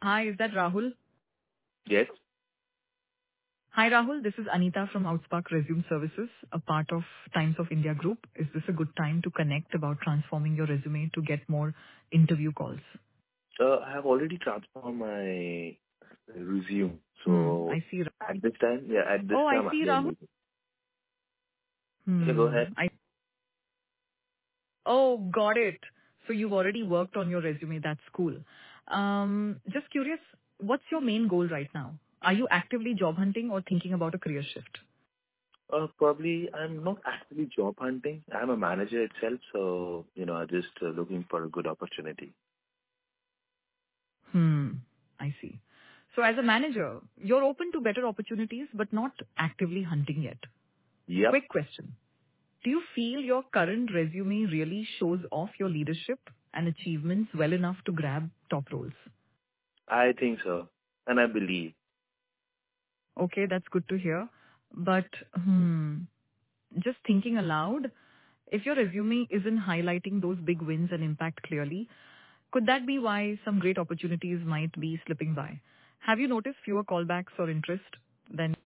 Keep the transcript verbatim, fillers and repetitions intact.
Hi, is that Rahul? Yes. Hi, Rahul. This is Anita from Outspark Resume Services, a part of Times of India Group. Is this a good time to connect about transforming your resume to get more interview calls? Uh, I have already transformed my resume. Hmm, So I see. Ra- at this time, yeah, at this Oh, I time, see, yeah, Rahul. maybe. Yeah, go Hmm, ahead. I. Oh, got it. So you've already worked on your resume. That's cool. Um, just curious, what's your main goal right now? Are you actively job hunting or thinking about a career shift? Uh, probably I'm not actually job hunting. I'm a manager itself, so you know, I'm just uh, looking for a good opportunity. Hmm, I see. So as a manager, you're open to better opportunities, but not actively hunting yet. Yep, Quick question. Do you feel your current resume really shows off your leadership and achievements well enough to grab top roles? I think so, and I believe. Okay, that's good to hear. But, hmm, just thinking aloud, if your resume isn't highlighting those big wins and impact clearly, could that be why some great opportunities might be slipping by? Have you noticed fewer callbacks or interest than